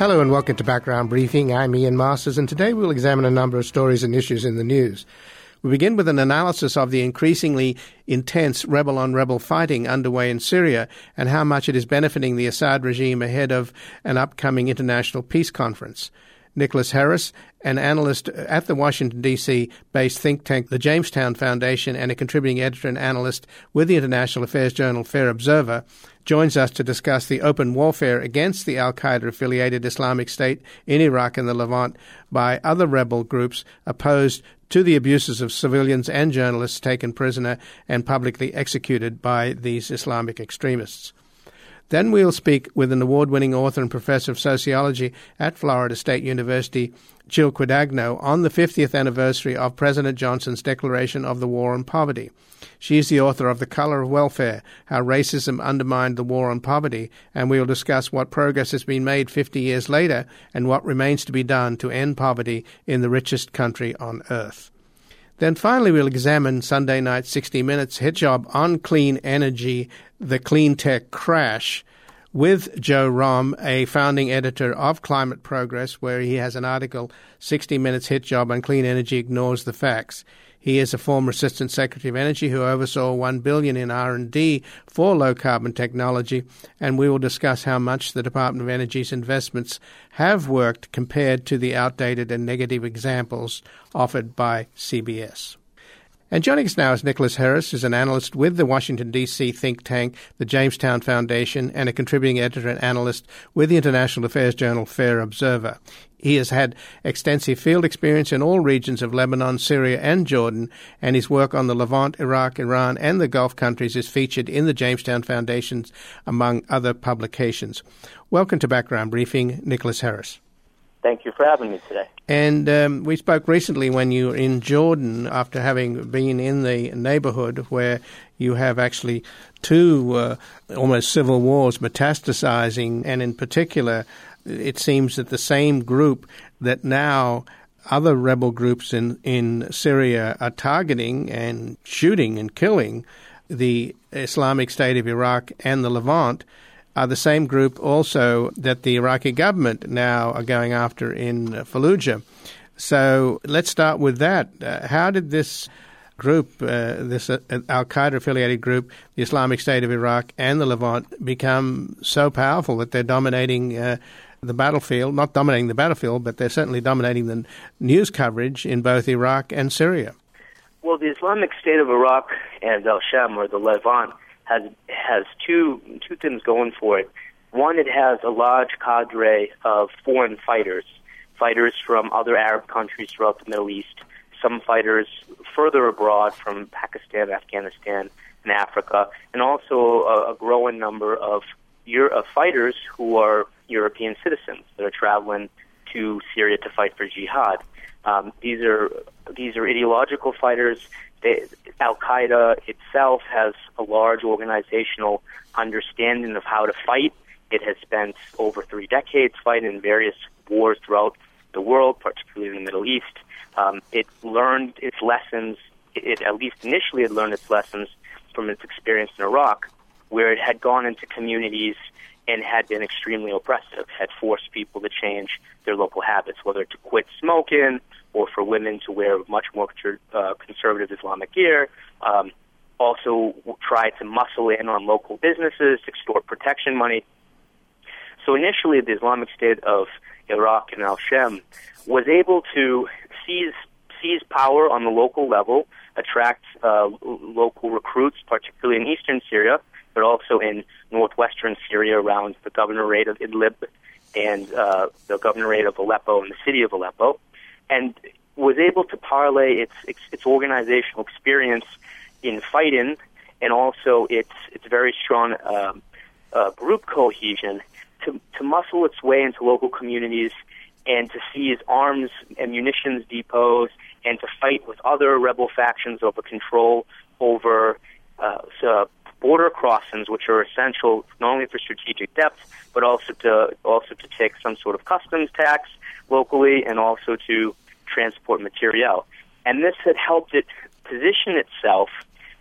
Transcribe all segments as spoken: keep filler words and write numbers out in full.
Hello and welcome to Background Briefing. I'm Ian Masters, and today we'll examine a number of stories and issues in the news. We begin with an analysis of the increasingly intense rebel-on-rebel fighting underway in Syria and how much it is benefiting the Assad regime ahead of an upcoming international peace conference. Nicholas Harris, an analyst at the Washington, D C-based think tank, the Jamestown Foundation, and a contributing editor and analyst with the international affairs journal Fair Observer, joins us to discuss the open warfare against the al-Qaeda-affiliated Islamic State in Iraq and the Levant by other rebel groups opposed to the abuses of civilians and journalists taken prisoner and publicly executed by these Islamic extremists. Then we'll speak with an award-winning author and professor of sociology at Florida State University, Jill Quidagno, on the fiftieth anniversary of President Johnson's declaration of the war on poverty. She is the author of The Color of Welfare, How Racism Undermined the War on Poverty, and we will discuss what progress has been made fifty years later and what remains to be done to end poverty in the richest country on earth. Then finally we'll examine Sunday night's sixty minutes hit job on clean energy, the clean tech crash, with Joe Romm, a founding editor of Climate Progress, where he has an article, sixty minutes hit job on clean energy ignores the facts. He is a former Assistant Secretary of Energy who oversaw one billion dollars in R and D for low-carbon technology, and we will discuss how much the Department of Energy's investments have worked compared to the outdated and negative examples offered by C B S. And joining us now is Nicholas Harris, who's an analyst with the Washington, D C think tank, the Jamestown Foundation, and a contributing editor and analyst with the international affairs journal Fair Observer. He has had extensive field experience in all regions of Lebanon, Syria, and Jordan, and his work on the Levant, Iraq, Iran, and the Gulf countries is featured in the Jamestown Foundation's, among other publications. Welcome to Background Briefing, Nicholas Harris. Thank you for having me today. And um, we spoke recently when you were in Jordan after having been in the neighborhood where you have actually two uh, almost civil wars metastasizing, and in particular, it seems that the same group that now other rebel groups in, in Syria are targeting and shooting and killing the Islamic State of Iraq and the Levant are the same group also that the Iraqi government now are going after in Fallujah. So let's start with that. Uh, how did this group, uh, this uh, al-Qaeda-affiliated group, the Islamic State of Iraq and the Levant, become so powerful that they're dominating uh, the battlefield, not dominating the battlefield, but they're certainly dominating the news coverage in both Iraq and Syria? Well, the Islamic State of Iraq and Al-Sham, or the Levant, has has two two things going for it. One, it has a large cadre of foreign fighters, fighters from other Arab countries throughout the Middle East, some fighters further abroad from Pakistan, Afghanistan, and Africa, and also a, a growing number of, Euro- of fighters who are European citizens that are traveling to Syria to fight for jihad. Um, these are these are ideological fighters. They, Al-Qaeda itself has a large organizational understanding of how to fight. It has spent over three decades fighting in various wars throughout the world, particularly in the Middle East. Um, it learned its lessons, it at least initially had learned its lessons from its experience in Iraq, where it had gone into communities and had been extremely oppressive, had forced people to change their local habits, whether to quit smoking or for women to wear much more uh, conservative Islamic gear. Um, also tried to muscle in on local businesses, extort protection money. So initially, the Islamic State of Iraq and Al-Sham was able to seize seize power on the local level, attract uh, local recruits, particularly in eastern Syria, but also in northwestern Syria around the governorate of Idlib and uh, the governorate of Aleppo and the city of Aleppo, and was able to parlay its its, its organizational experience in fighting and also its its very strong um, uh, group cohesion to to muscle its way into local communities and to seize arms and munitions depots and to fight with other rebel factions over control over uh, so border crossings, which are essential not only for strategic depth, but also to also to take some sort of customs tax locally and also to transport materiel. And this had helped it position itself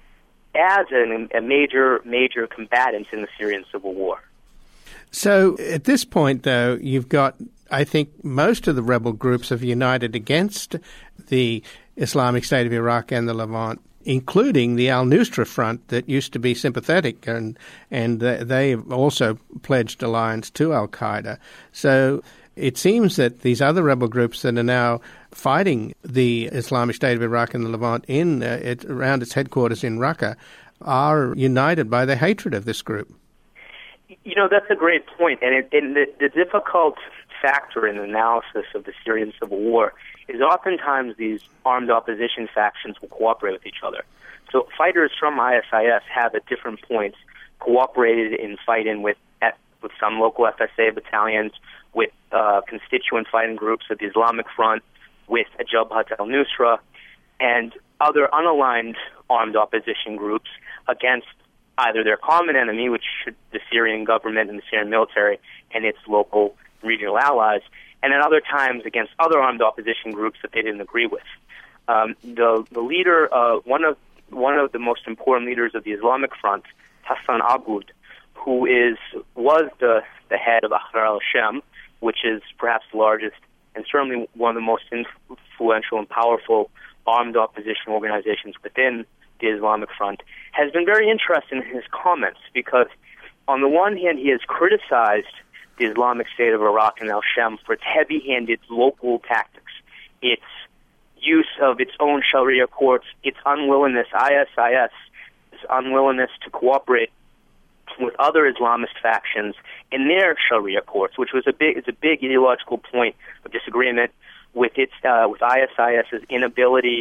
as an, a major, major combatant in the Syrian civil war. So at this point, though, you've got I think most of the rebel groups have united against the Islamic State of Iraq and the Levant, including the al-Nusra Front that used to be sympathetic, and and they also pledged alliance to al-Qaeda. So it seems that these other rebel groups that are now fighting the Islamic State of Iraq and the Levant in uh, it, around its headquarters in Raqqa are united by their hatred of this group. You know, that's a great point, and, it, and the, the difficult factor in the analysis of the Syrian civil war is oftentimes these armed opposition factions will cooperate with each other. So fighters from I S I S have at different points cooperated in fighting with with some local F S A battalions, with uh, constituent fighting groups of the Islamic Front, with Jabhat al-Nusra, and other unaligned armed opposition groups against either their common enemy, which should the Syrian government and the Syrian military and its local regional allies, and at other times against other armed opposition groups that they didn't agree with. Um, the the leader, uh, one of one of the most important leaders of the Islamic Front, Hassan Aboud, who is was the the head of Ahrar al-Sham, which is perhaps the largest and certainly one of the most influential and powerful armed opposition organizations within the Islamic Front, has been very interested in his comments because, on the one hand, he has criticized the Islamic State of Iraq and al-Sham for its heavy-handed local tactics, its use of its own Sharia courts, its unwillingness, I S I S, its unwillingness to cooperate with other Islamist factions in their Sharia courts, which was a big, is a big ideological point of disagreement with its uh, with ISIS's inability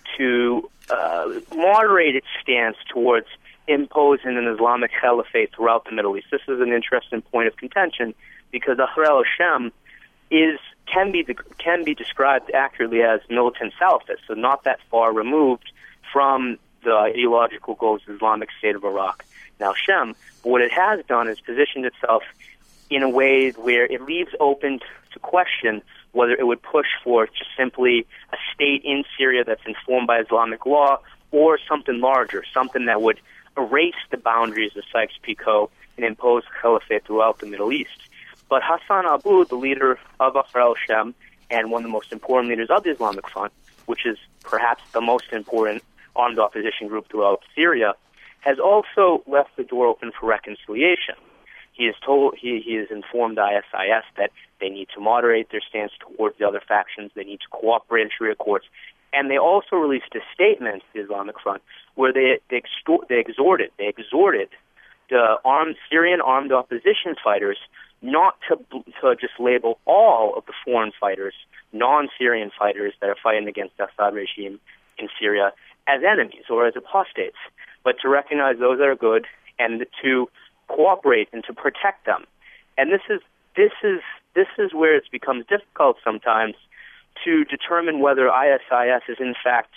to uh, moderate its stance towards imposing an Islamic caliphate throughout the Middle East. This is an interesting point of contention because Ahrar al-Sham is can be can be described accurately as militant Salafist, so not that far removed from the ideological goals of the Islamic State of Iraq and al-Sham. But what it has done is positioned itself in a way where it leaves open to question whether it would push for just simply a state in Syria that's informed by Islamic law or something larger, something that would erase the boundaries of Sykes-Picot and impose caliphate throughout the Middle East. But Hassan Aboud, the leader of Ahrar al-Sham and one of the most important leaders of the Islamic Front, which is perhaps the most important armed opposition group throughout Syria, has also left the door open for reconciliation. He has told he, he has informed I S I S that they need to moderate their stance towards the other factions. They need to cooperate in Sharia courts, and they also released a statement, the Islamic Front, where they they, extor- they exhorted they exhorted the armed Syrian armed opposition fighters not to to just label all of the foreign fighters, non-Syrian fighters that are fighting against the Assad regime in Syria as enemies or as apostates, but to recognize those that are good and to cooperate and to protect them. And this is this is this is where it becomes difficult sometimes to determine whether I S I S is in fact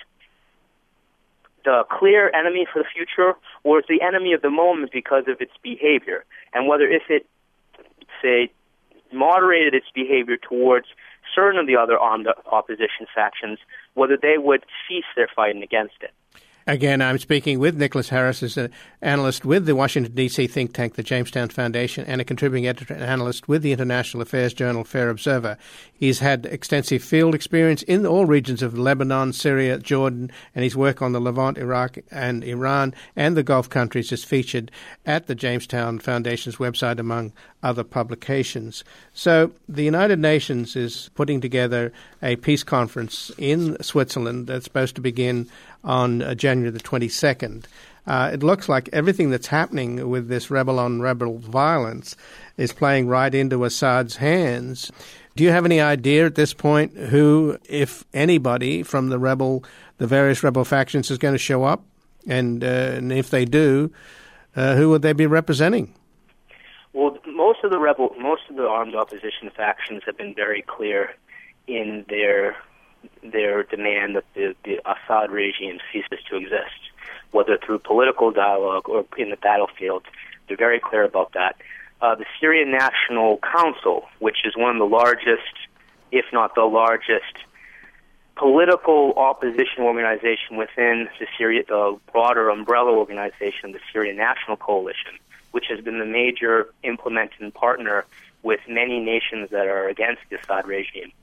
the clear enemy for the future or is the enemy of the moment because of its behavior, and whether if it, say, moderated its behavior towards certain of the other armed opposition factions, whether they would cease their fighting against it. Again, I'm speaking with Nicholas Harris, as an analyst with the Washington, D C think tank, the Jamestown Foundation, and a contributing editor and analyst with the international affairs journal Fair Observer. He's had extensive field experience in all regions of Lebanon, Syria, Jordan, and his work on the Levant, Iraq, and Iran, and the Gulf countries is featured at the Jamestown Foundation's website, among other publications. So the United Nations is putting together a peace conference in Switzerland that's supposed to begin on uh, January the twenty-second. Uh, it looks like everything that's happening with this rebel-on-rebel violence is playing right into Assad's hands. Do you have any idea at this point who, if anybody, from the rebel, the various rebel factions is going to show up? And, uh, and if they do, uh, who would they be representing? Well, most of the rebel, most of the armed opposition factions have been very clear in their their demand that the, the Assad regime ceases to exist, whether through political dialogue or in the battlefield. They're very clear about that. Uh, the Syrian National Council, which is one of the largest, if not the largest, political opposition organization within the Syria, the broader umbrella organization, the Syrian National Coalition, which has been the major implementing partner with many nations that are against the Assad regime,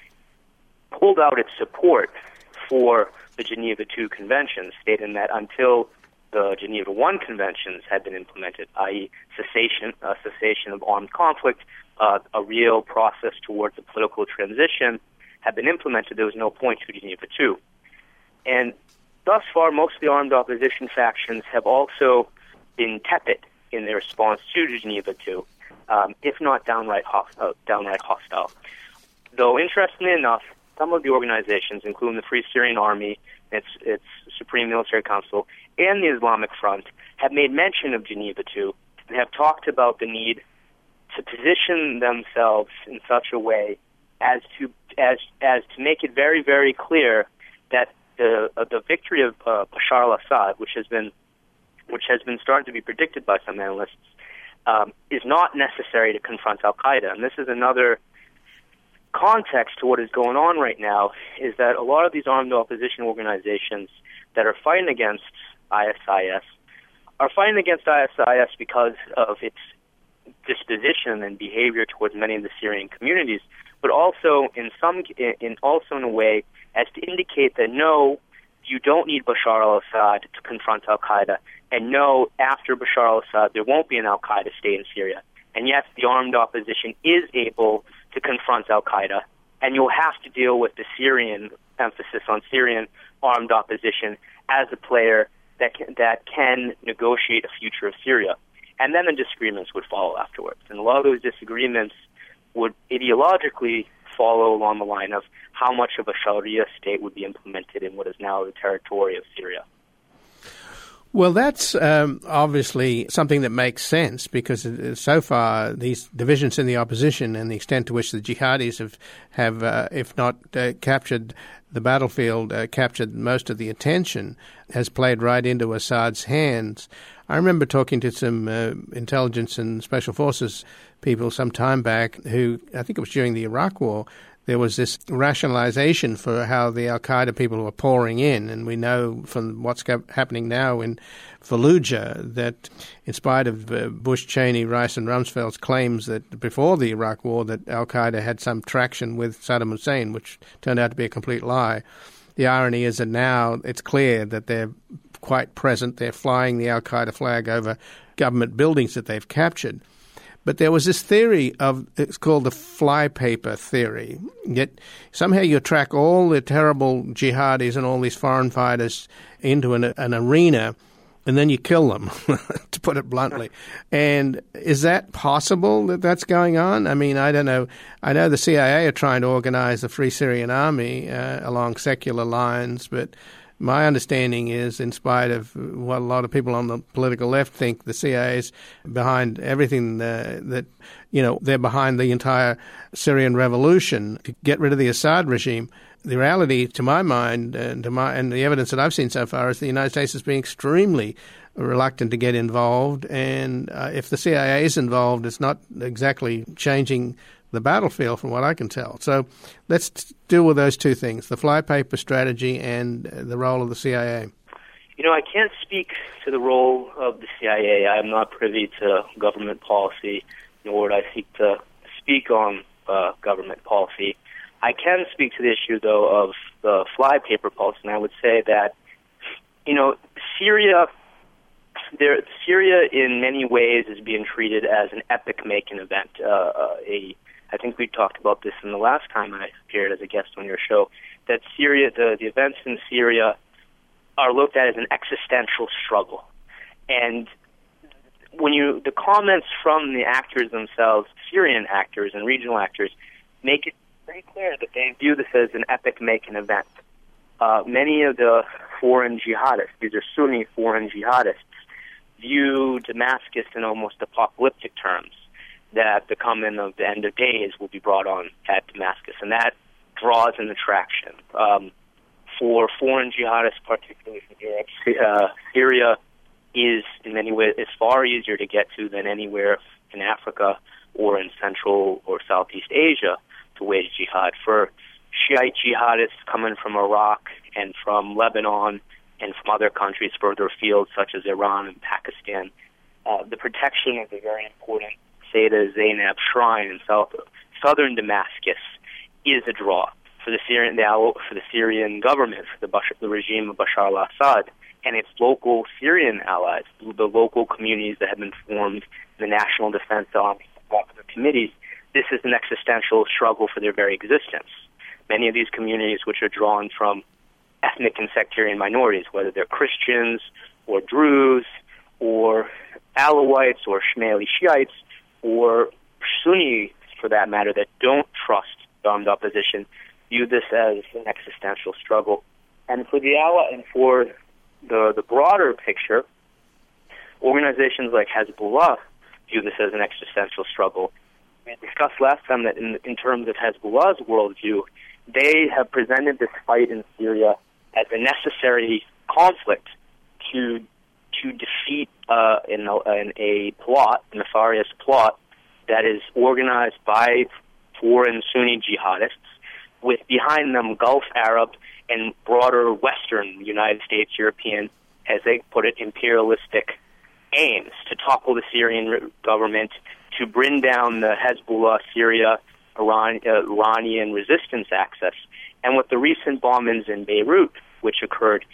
pulled out its support for the Geneva two Conventions, stating that until the Geneva one Conventions had been implemented, that is cessation, uh, cessation of armed conflict, uh, a real process towards a political transition had been implemented, there was no point to Geneva two. And thus far, most of the armed opposition factions have also been tepid in their response to Geneva two, um, if not downright, host- uh, downright hostile. Though, interestingly enough, some of the organizations, including the Free Syrian Army, its, its Supreme Military Council, and the Islamic Front, have made mention of Geneva two and have talked about the need to position themselves in such a way as to as as to make it very, very clear that the uh, the victory of uh, Bashar al-Assad, which has been which has been starting to be predicted by some analysts, um, is not necessary to confront Al-Qaeda. And this is another context to what is going on right now, is that a lot of these armed opposition organizations that are fighting against I S I S are fighting against I S I S because of its disposition and behavior towards many of the Syrian communities, but also in some in also in a way as to indicate that no, you don't need Bashar al-Assad to confront Al-Qaeda, and no, after Bashar al-Assad there won't be an Al-Qaeda state in Syria. And yes, the armed opposition is able to confront Al-Qaeda, and you'll have to deal with the Syrian emphasis on Syrian armed opposition as a player that can, that can negotiate a future of Syria. And then the disagreements would follow afterwards. And a lot of those disagreements would ideologically follow along the line of how much of a Sharia state would be implemented in what is now the territory of Syria. Well, that's um, obviously something that makes sense, because so far these divisions in the opposition and the extent to which the jihadis have, have uh, if not uh, captured the battlefield, uh, captured most of the attention, has played right into Assad's hands. I remember talking to some uh, intelligence and special forces people some time back who, I think it was during the Iraq War, there was this rationalization for how the al-Qaeda people were pouring in. And we know from what's happening now in Fallujah that in spite of uh, Bush, Cheney, Rice and Rumsfeld's claims that before the Iraq War that al-Qaeda had some traction with Saddam Hussein, which turned out to be a complete lie, the irony is that now it's clear that they're quite present. They're flying the al-Qaeda flag over government buildings that they've captured. But there was this theory of, it's called the flypaper theory. Yet somehow you track all the terrible jihadis and all these foreign fighters into an, an arena, and then you kill them, to put it bluntly. And is that possible that that's going on? I mean, I don't know. I know the C I A are trying to organize the Free Syrian Army uh, along secular lines, but my understanding is, in spite of what a lot of people on the political left think, the C I A is behind everything uh, that, you know, they're behind the entire Syrian revolution to get rid of the Assad regime. The reality, to my mind, and, to my, and the evidence that I've seen so far, is the United States is being extremely reluctant to get involved. And uh, if the C I A is involved, it's not exactly changing the battlefield, from what I can tell. So let's deal with those two things, the flypaper strategy and the role of the C I A. You know, I can't speak to the role of the C I A. I am not privy to government policy, nor would I seek to speak on uh, government policy. I can speak to the issue, though, of the flypaper policy, and I would say that, you know, Syria, there, Syria in many ways is being treated as an epic-making event, uh, uh, a I think we talked about this in the last time I appeared as a guest on your show, that Syria, the, the events in Syria are looked at as an existential struggle. And when you, the comments from the actors themselves, Syrian actors and regional actors, make it very clear that they view this as an epic-making event. Uh, many of the foreign jihadists, these are Sunni foreign jihadists, view Damascus in almost apocalyptic terms, that the coming of the end of days will be brought on at Damascus, and that draws an attraction. Um, for foreign jihadists, particularly from Europe, uh, Syria is in many ways is far easier to get to than anywhere in Africa or in Central or Southeast Asia to wage jihad. For Shiite jihadists coming from Iraq and from Lebanon and from other countries further afield, such as Iran and Pakistan, uh, the protection of the very important Sayyidah Zainab shrine in south, southern Damascus is a draw for the Syrian the, for the Syrian government, for the, Bashar, the regime of Bashar al-Assad, and its local Syrian allies, the local communities that have been formed, the National Defense Army, the committees. This is an existential struggle for their very existence. Many of these communities, which are drawn from ethnic and sectarian minorities, whether they're Christians or Druze or Alawites or Shmaili Shiites or Sunni, for that matter, that don't trust the armed opposition, view this as an existential struggle. And for the ally, and for the the broader picture, organizations like Hezbollah view this as an existential struggle. We discussed last time that in, in terms of Hezbollah's worldview, they have presented this fight in Syria as a necessary conflict to to defeat uh, in, a, in a plot, a nefarious plot, that is organized by foreign Sunni jihadists, with behind them Gulf Arab and broader Western United States, European, as they put it, imperialistic aims to topple the Syrian government, to bring down the Hezbollah, Syria, Iran, uh, Iranian resistance axis. And with the recent bombings in Beirut, which occurred,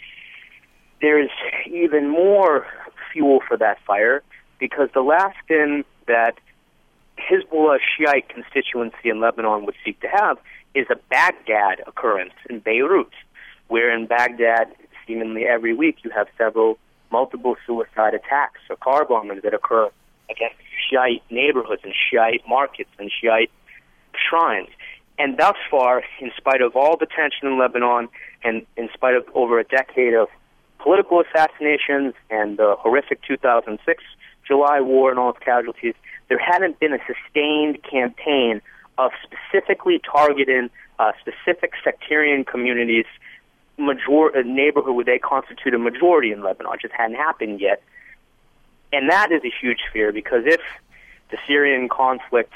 there's even more fuel for that fire, because the last thing that Hezbollah Shiite constituency in Lebanon would seek to have is a Baghdad occurrence in Beirut, where in Baghdad, seemingly every week, you have several multiple suicide attacks or car bombings that occur against Shiite neighborhoods and Shiite markets and Shiite shrines. And thus far, in spite of all the tension in Lebanon, and in spite of over a decade of political assassinations and the horrific two thousand six July war and all its casualties, there hadn't been a sustained campaign of specifically targeting uh, specific sectarian communities, major- a neighborhood where they constitute a majority in Lebanon. It just hadn't happened yet. And that is a huge fear, because if the Syrian conflict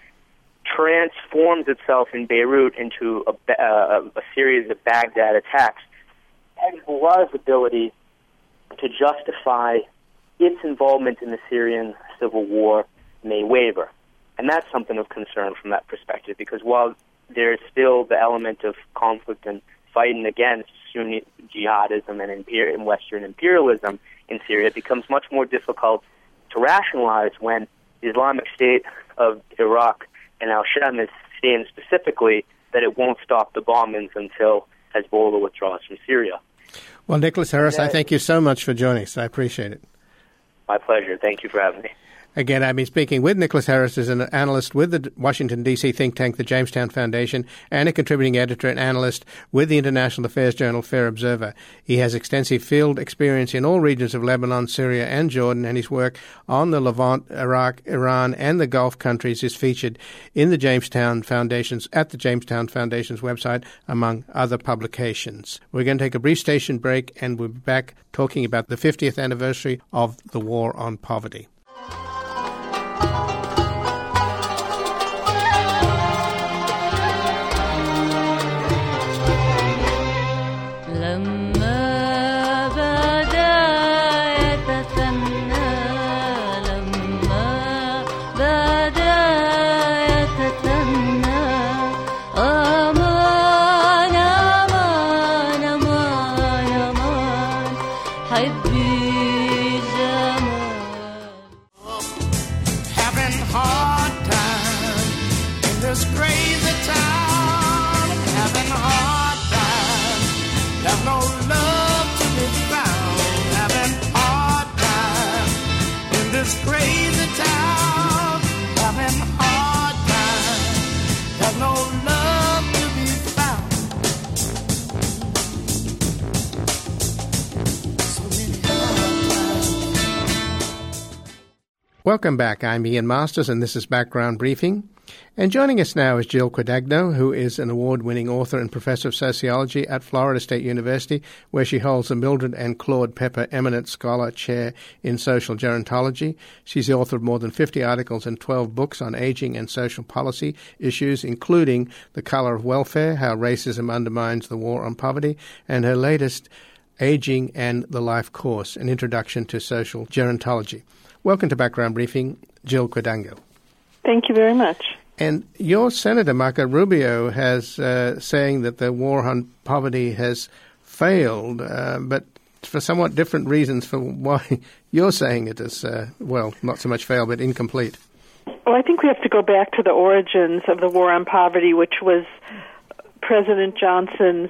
transforms itself in Beirut into a, uh, a series of Baghdad attacks, Hezbollah's ability to justify its involvement in the Syrian civil war may waver. And that's something of concern from that perspective, because while there's still the element of conflict and fighting against Sunni jihadism and, imper- and Western imperialism in Syria, it becomes much more difficult to rationalize when the Islamic State of Iraq and al-Sham is saying specifically that it won't stop the bombings until Hezbollah withdraws from Syria. Well, Nicholas Harris, I thank you so much for joining us. I appreciate it. My pleasure. Thank you for having me. Again, I've been speaking with Nicholas Harris, who's an analyst with the Washington, D C think tank, the Jamestown Foundation, and a contributing editor and analyst with the international affairs journal Fair Observer. He has extensive field experience in all regions of Lebanon, Syria, and Jordan, and his work on the Levant, Iraq, Iran, and the Gulf countries is featured in the Jamestown Foundation's, at the Jamestown Foundation's website, among other publications. We're going to take a brief station break, and we'll be back talking about the fiftieth anniversary of the War on Poverty. Welcome back. I'm Ian Masters, and this is Background Briefing. And joining us now is Jill Quadagno, who is an award-winning author and professor of sociology at Florida State University, where she holds the Mildred and Claude Pepper Eminent Scholar Chair in Social Gerontology. She's the author of more than fifty articles and twelve books on aging and social policy issues, including The Color of Welfare, How Racism Undermines the War on Poverty, and her latest, Aging and the Life Course, An Introduction to Social Gerontology. Welcome to Background Briefing, Jill Quadango. Thank you very much. And your Senator, Marco Rubio, has uh, saying that the war on poverty has failed, uh, but for somewhat different reasons for why you're saying it is, uh, well, not so much failed, but incomplete. Well, I think we have to go back to the origins of the war on poverty, which was President Johnson's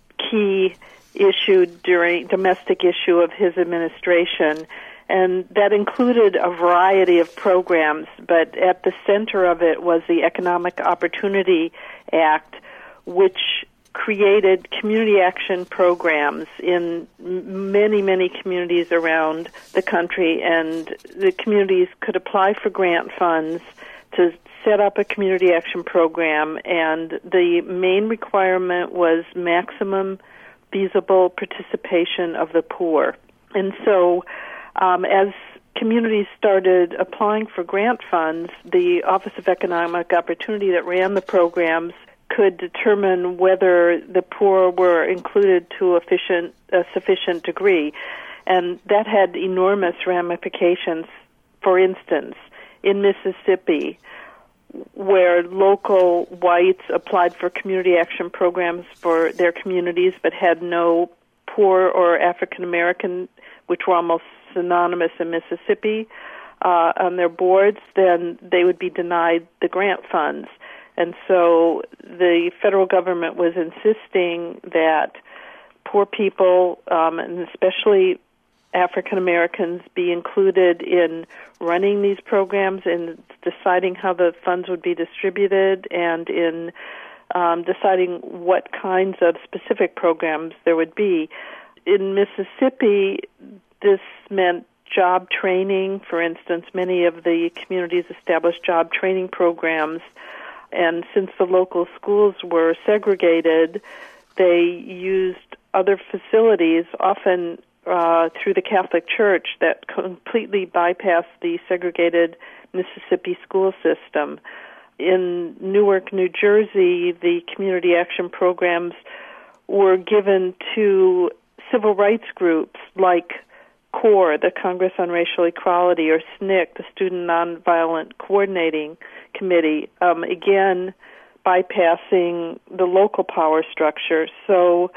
key issue during domestic issue of his administration. And that included a variety of programs, but at the center of it was the Economic Opportunity Act, which created community action programs in many, many communities around the country, and the communities could apply for grant funds to set up a community action program, and the main requirement was maximum feasible participation of the poor. And so Um, as communities started applying for grant funds, the Office of Economic Opportunity that ran the programs could determine whether the poor were included to efficient, a sufficient degree. And that had enormous ramifications. For instance, in Mississippi, where local whites applied for community action programs for their communities but had no poor or African American, which were almost synonymous in Mississippi, uh, on their boards, then they would be denied the grant funds. And so the federal government was insisting that poor people, um, and especially African Americans, be included in running these programs and deciding how the funds would be distributed, and in um, deciding what kinds of specific programs there would be. In Mississippi, this meant job training. For instance, many of the communities established job training programs, and since the local schools were segregated, they used other facilities, often uh, through the Catholic Church, that completely bypassed the segregated Mississippi school system. In Newark, New Jersey, the community action programs were given to civil rights groups like CORE, the Congress on Racial Equality, or S N C C, the Student Nonviolent Coordinating Committee, um, again, bypassing the local power structure. So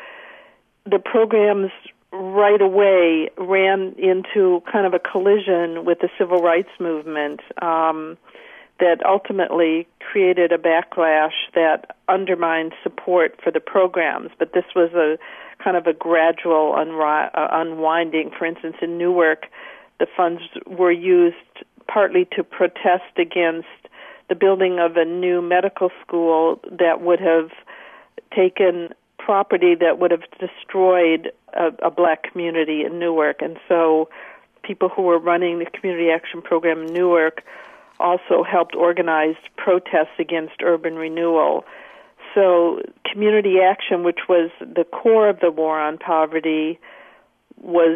the programs right away ran into kind of a collision with the civil rights movement um, that ultimately created a backlash that undermined support for the programs. But this was a kind of a gradual unri- uh, unwinding. For instance, in Newark, the funds were used partly to protest against the building of a new medical school that would have taken property that would have destroyed a, a black community in Newark. And so people who were running the community action program in Newark also helped organize protests against urban renewal. So community action, which was the core of the war on poverty, was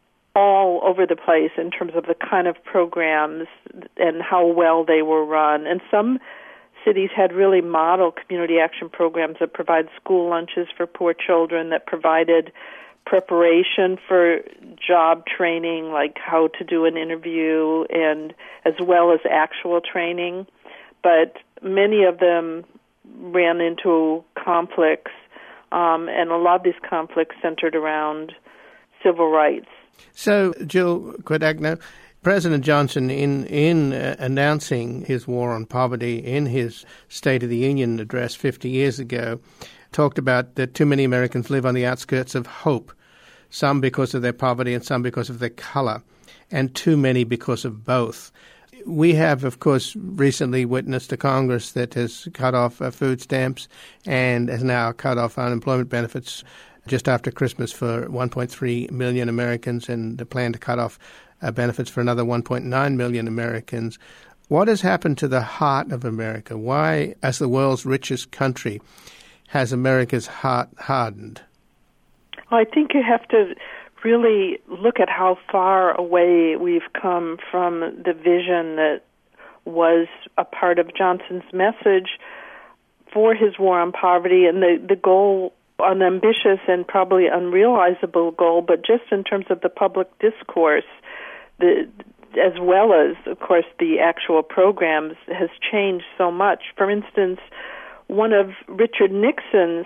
all over the place in terms of the kind of programs and how well they were run. And some cities had really model community action programs that provide school lunches for poor children, that provided preparation for job training, like how to do an interview, and as well as actual training. But many of them ran into conflicts, um, and a lot of these conflicts centered around civil rights. So, Jill Quadango, President Johnson, in in uh, announcing his war on poverty in his State of the Union address fifty years ago, talked about that too many Americans live on the outskirts of hope, some because of their poverty and some because of their color, and too many because of both. We have, of course, recently witnessed a Congress that has cut off uh, food stamps and has now cut off unemployment benefits just after Christmas for one point three million Americans, and the plan to cut off uh, benefits for another one point nine million Americans. What has happened to the heart of America? Why, as the world's richest country, has America's heart hardened? Well, I think you have to really look at how far away we've come from the vision that was a part of Johnson's message for his war on poverty, and the, the goal, an ambitious and probably unrealizable goal, but just in terms of the public discourse, the as well as, of course, the actual programs, has changed so much. For instance, one of Richard Nixon's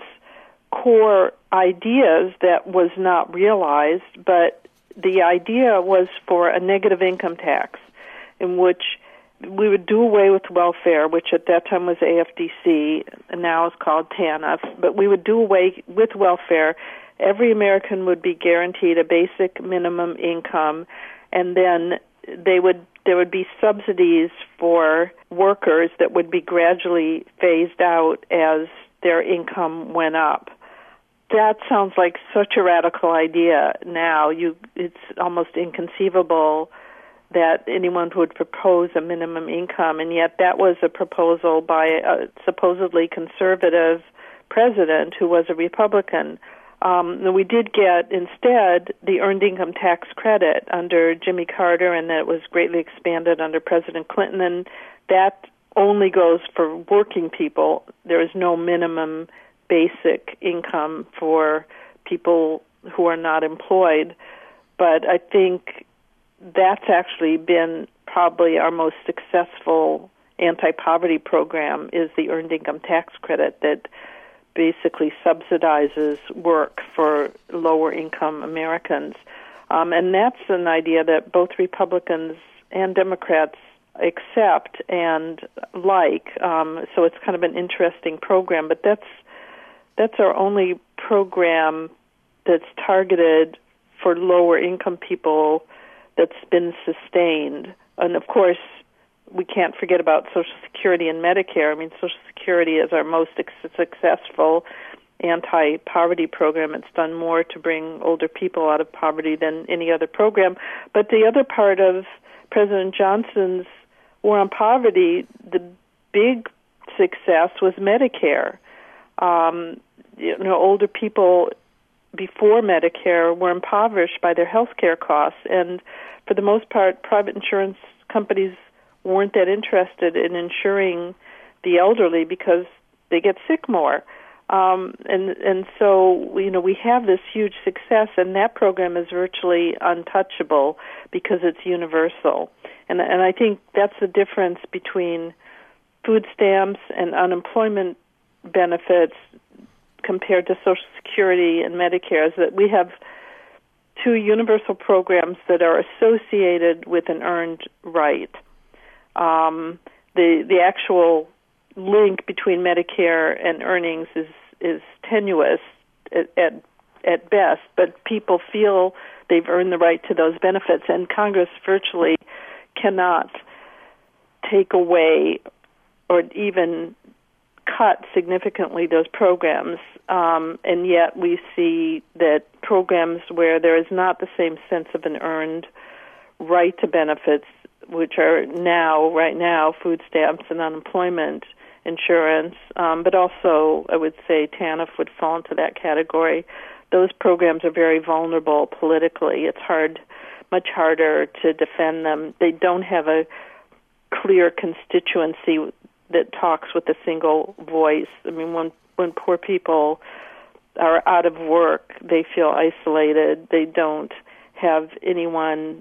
core ideas that was not realized, but the idea was for a negative income tax in which we would do away with welfare, which at that time was A F D C, and now is called TANF, but we would do away with welfare. Every American would be guaranteed a basic minimum income, and then they would there would be subsidies for workers that would be gradually phased out as their income went up. That sounds like such a radical idea now. You, it's almost inconceivable that anyone would propose a minimum income, and yet that was a proposal by a supposedly conservative president who was a Republican. Um, we did get, instead, the earned income tax credit under Jimmy Carter, and that was greatly expanded under President Clinton, and that only goes for working people. There is no minimum basic income for people who are not employed. But I think that's actually been probably our most successful anti-poverty program, is the earned income tax credit that basically subsidizes work for lower-income Americans. Um, and that's an idea that both Republicans and Democrats accept and like. Um, so it's kind of an interesting program, but that's that's our only program that's targeted for lower-income people that's been sustained. And, of course, we can't forget about Social Security and Medicare. I mean, Social Security is our most ex- successful anti-poverty program. It's done more to bring older people out of poverty than any other program. But the other part of President Johnson's war on poverty, the big success was Medicare. Um, you know, older people before Medicare were impoverished by their health care costs, and for the most part, private insurance companies weren't that interested in insuring the elderly because they get sick more. Um, and and so, you know, we have this huge success, and that program is virtually untouchable because it's universal. And and I think that's the difference between food stamps and unemployment benefits compared to Social Security and Medicare, is that we have two universal programs that are associated with an earned right. Um, the the actual link between Medicare and earnings is is tenuous at, at at best, but people feel they've earned the right to those benefits, and Congress virtually cannot take away or even cut significantly those programs, um, and yet we see that programs where there is not the same sense of an earned right to benefits, which are now, right now, food stamps and unemployment insurance, um, but also, I would say, TANF would fall into that category. Those programs are very vulnerable politically. It's hard, much harder to defend them. They don't have a clear constituency that talks with a single voice. I mean, when when poor people are out of work, they feel isolated. They don't have anyone,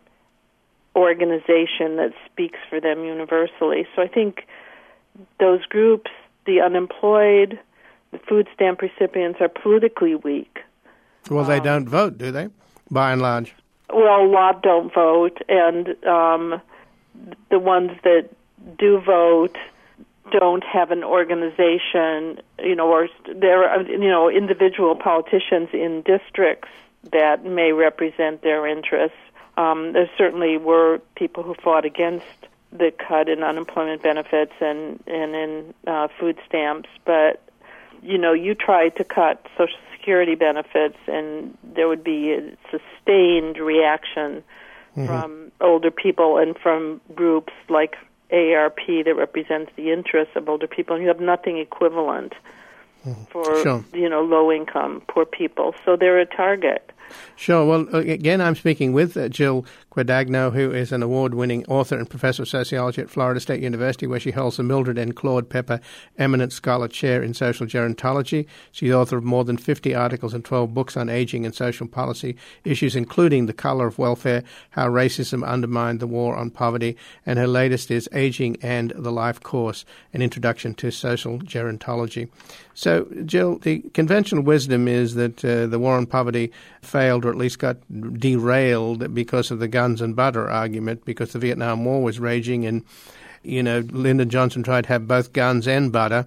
organization that speaks for them universally. So I think those groups, the unemployed, the food stamp recipients, are politically weak. Well, they um, don't vote, do they, by and large? Well, a lot don't vote, and um, the ones that do vote don't have an organization, you know, or there are, you know, individual politicians in districts that may represent their interests. Um, there certainly were people who fought against the cut in unemployment benefits and, and in uh, food stamps, but, you know, you tried to cut Social Security benefits and there would be a sustained reaction mm-hmm. from older people and from groups like A A R P that represents the interests of older people, and you have nothing equivalent mm-hmm. for, sure. you know, low-income, poor people. So they're a target. Sure. Well, again, I'm speaking with uh, Jill Guadagno, who is an award-winning author and professor of sociology at Florida State University, where she holds the Mildred and Claude Pepper Eminent Scholar Chair in Social Gerontology. She's the author of more than fifty articles and twelve books on aging and social policy issues, including The Color of Welfare, How Racism Undermined the War on Poverty, and her latest is Aging and the Life Course, An Introduction to Social Gerontology. So, Jill, the conventional wisdom is that uh, the war on poverty failed, or at least got derailed, because of the guns and butter argument, because the Vietnam War was raging and, you know, Lyndon Johnson tried to have both guns and butter,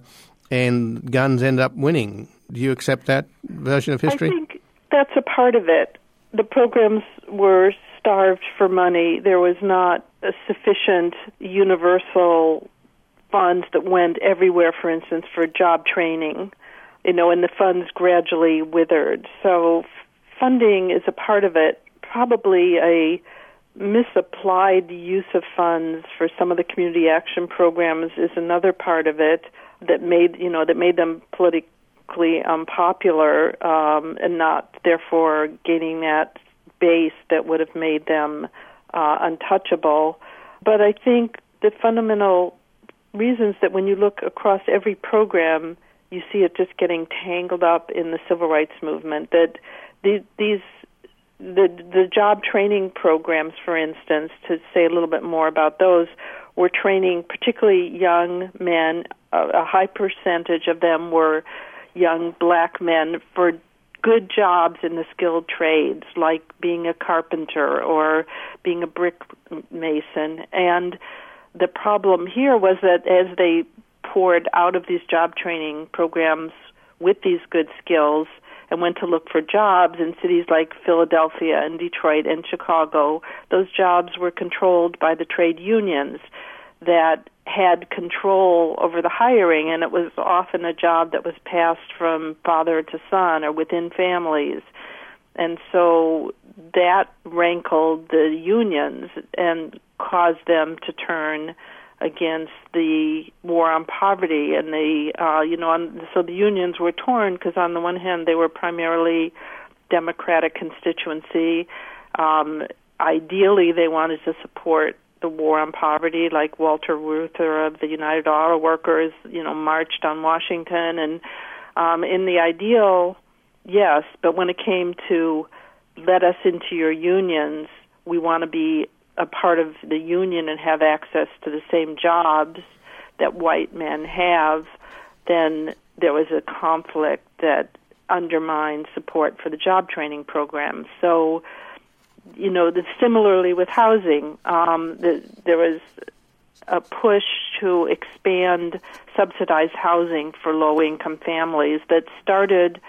and guns end up winning. Do you accept that version of history? I think that's a part of it. The programs were starved for money. There was not a sufficient universal funds that went everywhere, for instance, for job training, you know, and the funds gradually withered. So funding is a part of it. Probably a misapplied use of funds for some of the community action programs is another part of it that made, you know, that made them politically unpopular um, and not, therefore, gaining that base that would have made them uh, untouchable. But I think the fundamental reasons that when you look across every program, you see it just getting tangled up in the civil rights movement. That these, these the the job training programs, for instance, to say a little bit more about those, were training particularly young men. A, a high percentage of them were young black men for good jobs in the skilled trades, like being a carpenter or being a brick mason. And the problem here was that as they poured out of these job training programs with these good skills and went to look for jobs in cities like Philadelphia and Detroit and Chicago, those jobs were controlled by the trade unions that had control over the hiring, and it was often a job that was passed from father to son or within families. And so that rankled the unions and caused them to turn against the war on poverty. And the, uh, you know, on, so the unions were torn because on the one hand they were primarily Democratic constituency. Um, ideally, they wanted to support the war on poverty, like Walter Reuther of the United Auto Workers, you know, marched on Washington. And um, in the ideal, yes, but when it came to let us into your unions, we want to be a part of the union and have access to the same jobs that white men have, then there was a conflict that undermined support for the job training program. So, you know, the, similarly with housing, um, the, there was a push to expand subsidized housing for low-income families that started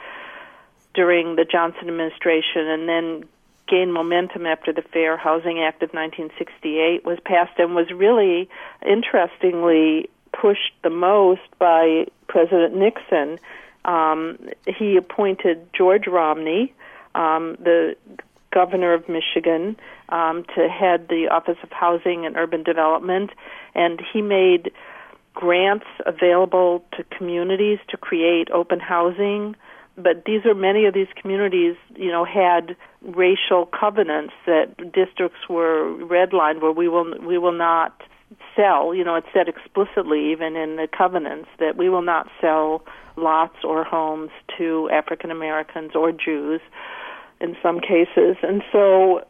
during the Johnson administration and then gained momentum after the Fair Housing Act of nineteen sixty-eight was passed and was really, interestingly, pushed the most by President Nixon. Um, he appointed George Romney, um, the governor of Michigan, um, to head the Office of Housing and Urban Development, and he made grants available to communities to create open housing. But these are many of these communities, you know, had racial covenants that districts were redlined where we will we will not sell. You know, it said explicitly even in the covenants that we will not sell lots or homes to African Americans or Jews in some cases. And so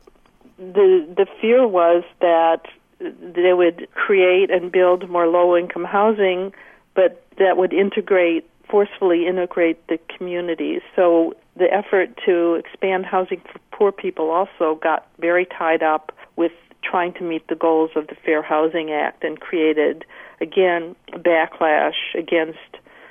the the fear was that they would create and build more low-income housing, but that would integrate forcefully integrate the communities. So the effort to expand housing for poor people also got very tied up with trying to meet the goals of the Fair Housing Act and created, again, a backlash against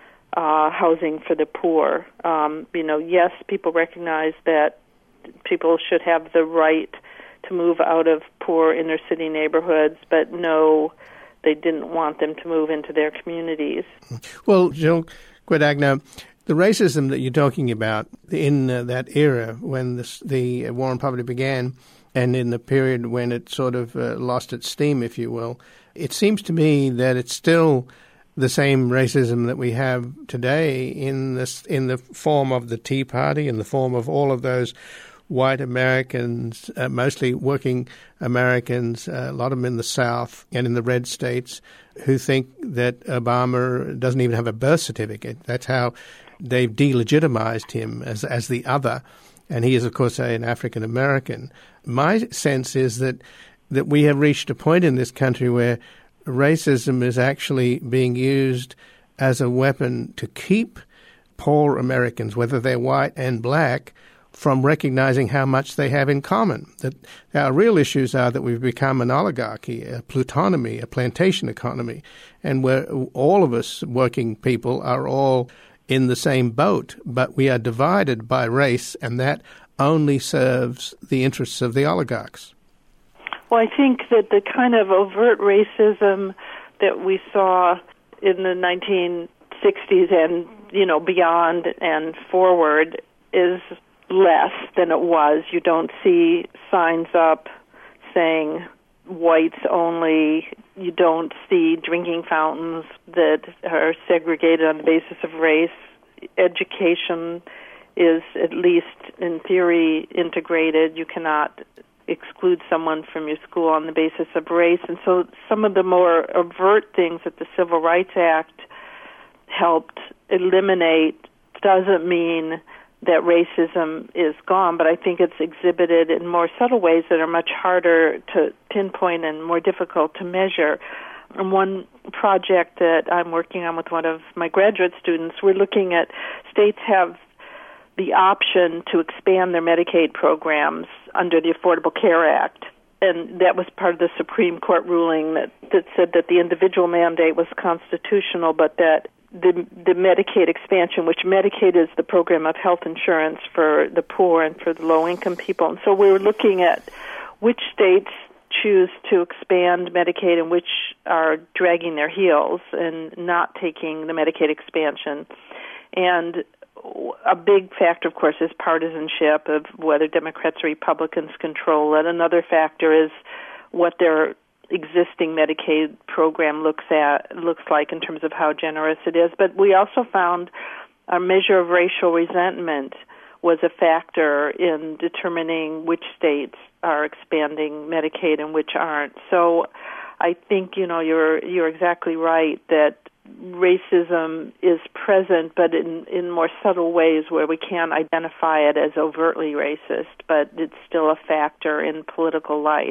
uh, housing for the poor. Um, you know, yes, people recognize that people should have the right to move out of poor inner-city neighborhoods, but no, they didn't want them to move into their communities. Well, Jill Guadagno, the racism that you're talking about in uh, that era when this, the war on poverty began and in the period when it sort of uh, lost its steam, if you will, it seems to me that it's still the same racism that we have today in this in the form of the Tea Party, in the form of all of those white Americans, uh, mostly working Americans, uh, a lot of them in the South and in the red states, who think that Obama doesn't even have a birth certificate. That's how they've delegitimized him as as the other. And he is, of course, an African American. My sense is that that we have reached a point in this country where racism is actually being used as a weapon to keep poor Americans, whether they're white and black, from recognizing how much they have in common. That our real issues are that we've become an oligarchy, a plutonomy, a plantation economy, and where all of us working people are all in the same boat, but we are divided by race, and that only serves the interests of the oligarchs. Well, I think that the kind of overt racism that we saw in the nineteen sixties and, you know, beyond and forward is less than it was. You don't see signs up saying whites only. You don't see drinking fountains that are segregated on the basis of race. Education is, at least in theory, integrated. You cannot exclude someone from your school on the basis of race. And so some of the more overt things that the Civil Rights Act helped eliminate doesn't mean that racism is gone, but I think it's exhibited in more subtle ways that are much harder to pinpoint and more difficult to measure. And one project that I'm working on with one of my graduate students, we're looking at states have the option to expand their Medicaid programs under the Affordable Care Act. And that was part of the Supreme Court ruling that, that said that the individual mandate was constitutional, but that the the Medicaid expansion, which Medicaid is the program of health insurance for the poor and for the low-income people. And so we were looking at which states choose to expand Medicaid and which are dragging their heels and not taking the Medicaid expansion. And a big factor, of course, is partisanship of whether Democrats or Republicans control it. Another factor is what their existing Medicaid program looks at looks like in terms of how generous it is. But we also found a measure of racial resentment was a factor in determining which states are expanding Medicaid and which aren't. So I think, you know, you're you're exactly right that racism is present, but in, in more subtle ways where we can't identify it as overtly racist, but it's still a factor in political life.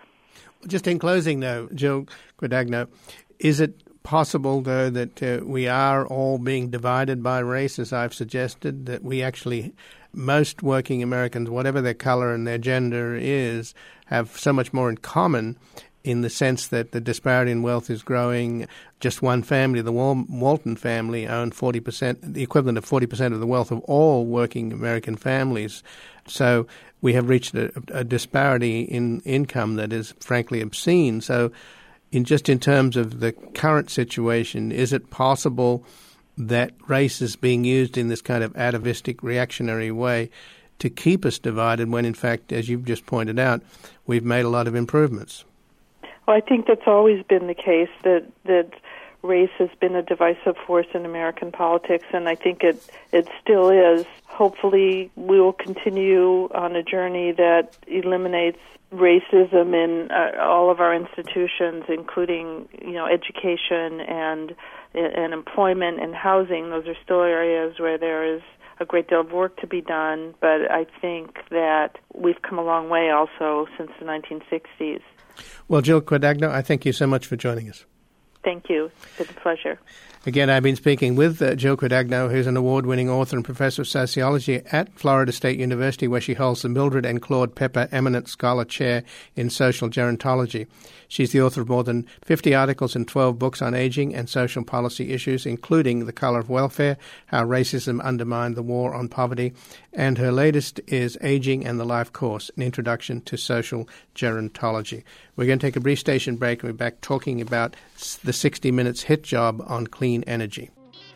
Just in closing, though, Jill Guadagno, is it possible, though, that uh, we are all being divided by race, as I've suggested, that we actually, most working Americans, whatever their color and their gender is, have so much more in common in the sense that the disparity in wealth is growing? Just one family, the Wal- Walton family, owned forty percent, the equivalent of forty percent of the wealth of all working American families. So we have reached a, a disparity in income that is frankly obscene. So in just in terms of the current situation, is it possible that race is being used in this kind of atavistic, reactionary way to keep us divided when, in fact, as you've just pointed out, we've made a lot of improvements? Well, I think that's always been the case, that that race has been a divisive force in American politics, and I think it, it still is. Hopefully we will continue on a journey that eliminates racism in uh, all of our institutions, including, you know, education and and employment and housing. Those are still areas where there is a great deal of work to be done, but I think that we've come a long way also since the nineteen sixties. Well, Jill Guadagno, I thank you so much for joining us. Thank you. It's been a pleasure. Again, I've been speaking with uh, Jill Guadagno, who's an award-winning author and professor of sociology at Florida State University, where she holds the Mildred and Claude Pepper Eminent Scholar Chair in Social Gerontology. She's the author of more than fifty articles and twelve books on aging and social policy issues, including The Color of Welfare, How Racism Undermined the War on Poverty, and her latest is Aging and the Life Course, An Introduction to Social Gerontology. We're going to take a brief station break, and we're back talking about the sixty minutes hit job on clean energy.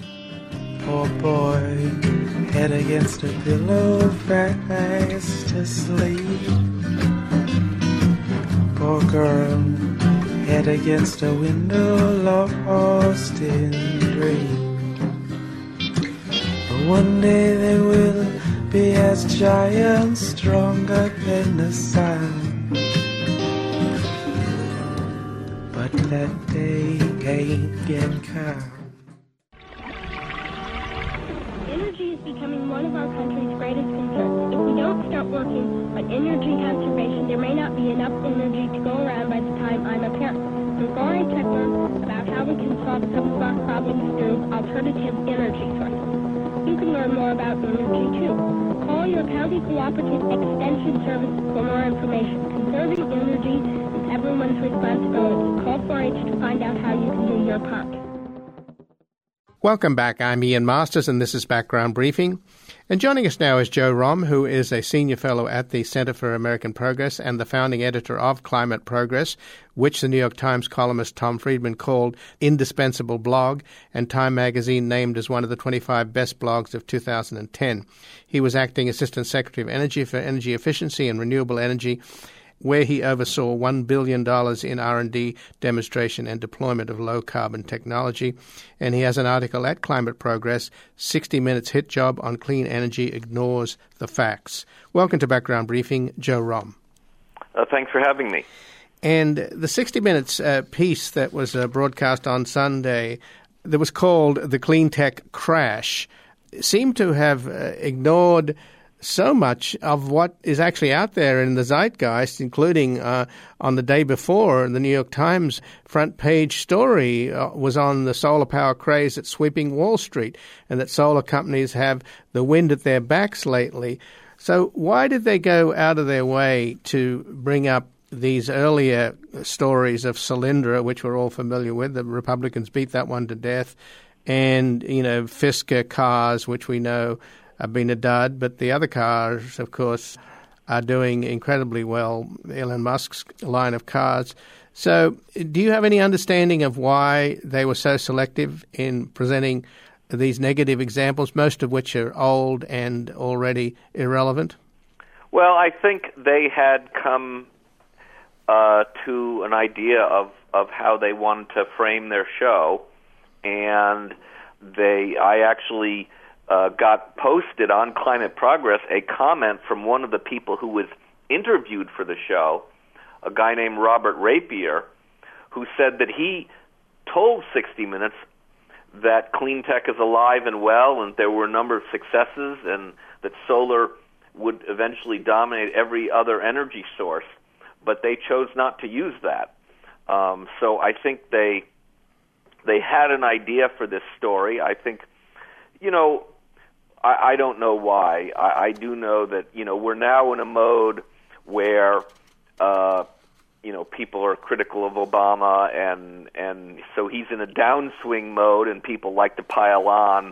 Poor boy, head against a pillow, fast asleep. Poor girl, head against a window, lost in dream. But one day they will be as giant stronger than the sun. But that day ain't yet come. Energy is becoming one of our country's greatest concerns. If we don't start working on energy conservation, there may not be enough energy to go around by the time I'm a parent. I'm going to learn about how we can solve some of our problems through alternative energy sources. You can learn more about energy, too. Call your county cooperative extension service for more information. Conserving energy is everyone's responsibility. Call four H to find out how you can do your part. Welcome back. I'm Ian Masters, and this is Background Briefing. And joining us now is Joe Romm, who is a senior fellow at the Center for American Progress and the founding editor of Climate Progress, which the New York Times columnist Tom Friedman called indispensable blog, and Time magazine named as one of the twenty-five best blogs of two thousand ten. He was acting Assistant Secretary of Energy for Energy Efficiency and Renewable Energy, where he oversaw one billion dollars in R and D demonstration and deployment of low-carbon technology. And he has an article at Climate Progress, sixty minutes hit job on clean energy ignores the facts. Welcome to Background Briefing, Joe Romm. Uh, thanks for having me. And the sixty minutes uh, piece that was uh, broadcast on Sunday that was called The Clean Tech Crash seemed to have uh, ignored so much of what is actually out there in the zeitgeist, including uh, on the day before, the New York Times front page story uh, was on the solar power craze that's sweeping Wall Street, and that solar companies have the wind at their backs lately. So why did they go out of their way to bring up these earlier stories of Solyndra, which we're all familiar with? The Republicans beat that one to death. And, you know, Fisker cars, which we know have been a dud, but the other cars, of course, are doing incredibly well, Elon Musk's line of cars. So do you have any understanding of why they were so selective in presenting these negative examples, most of which are old and already irrelevant? Well, I think they had come uh, to an idea of, of how they wanted to frame their show, and they, I actually Uh, got posted on Climate Progress a comment from one of the people who was interviewed for the show, a guy named Robert Rapier, who said that he told sixty minutes that clean tech is alive and well, and there were a number of successes, and that solar would eventually dominate every other energy source, but they chose not to use that. Um, so I think they they had an idea for this story. I think, you know, I, I don't know why. I, I do know that, you know, we're now in a mode where, uh, you know, people are critical of Obama, and and so he's in a downswing mode, and people like to pile on.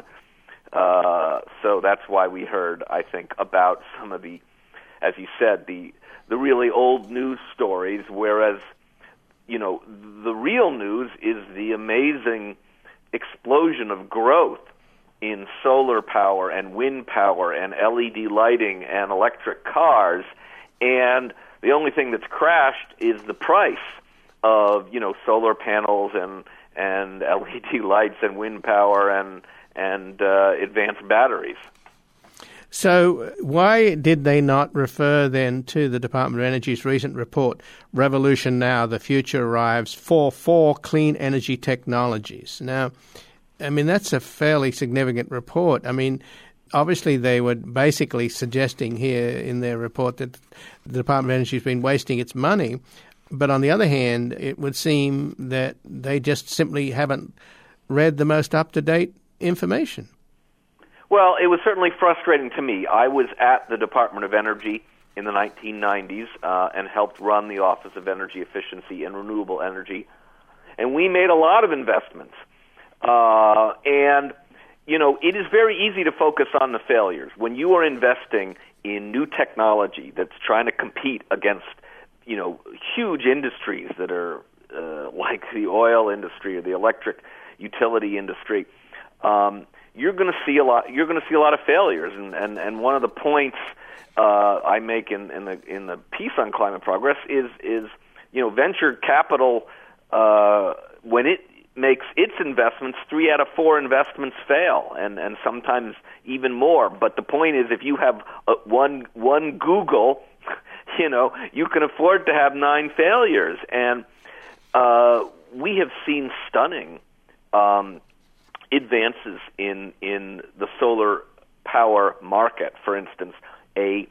Uh, so that's why we heard, I think, about some of the, as you said, the the really old news stories, whereas, you know, the real news is the amazing explosion of growth in solar power and wind power and L E D lighting and electric cars, and the only thing that's crashed is the price of, you know, solar panels and and L E D lights and wind power and and uh, advanced batteries. So why did they not refer then to the Department of Energy's recent report, Revolution Now, the Future Arrives, for four clean energy technologies? Now, I mean, that's a fairly significant report. I mean, obviously they were basically suggesting here in their report that the Department of Energy has been wasting its money. But on the other hand, it would seem that they just simply haven't read the most up-to-date information. Well, it was certainly frustrating to me. I was at the Department of Energy in the nineteen nineties uh, and helped run the Office of Energy Efficiency and Renewable Energy. And we made a lot of investments. Uh, and, you know, it is very easy to focus on the failures. When you are investing in new technology that's trying to compete against, you know, huge industries that are uh, like the oil industry or the electric utility industry, um, you're going to see a lot. You're going to see a lot of failures. And, and, and one of the points uh, I make in, in the in the piece on Climate Progress is is you know venture capital uh, when it makes its investments, three out of four investments fail, and, and sometimes even more. But the point is, if you have uh, one one Google, you know, you can afford to have nine failures. And uh, we have seen stunning um, advances in in the solar power market. For instance, a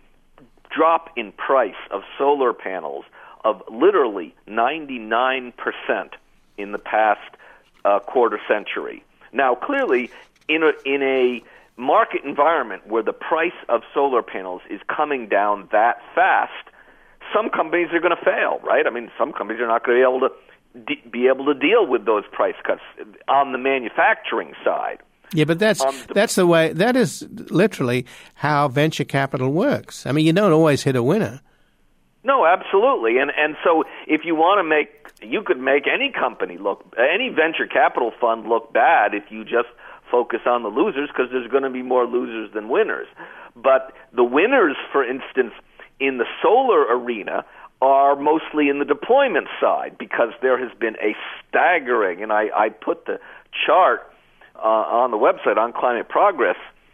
drop in price of solar panels of literally ninety-nine percent in the past uh, quarter century. Now, clearly, in a, in a market environment where the price of solar panels is coming down that fast, some companies are going to fail, right? I mean, some companies are not going to be able to de- be able to deal with those price cuts on the manufacturing side. Yeah, but that's um, the, that's the way. That is literally how venture capital works. I mean, you don't always hit a winner. No, absolutely. And and so if you want to make, you could make any company look, any venture capital fund look bad if you just focus on the losers, because there's going to be more losers than winners. But the winners, for instance, in the solar arena are mostly in the deployment side, because there has been a staggering, and I, I put the chart uh, on the website on Climate Progress,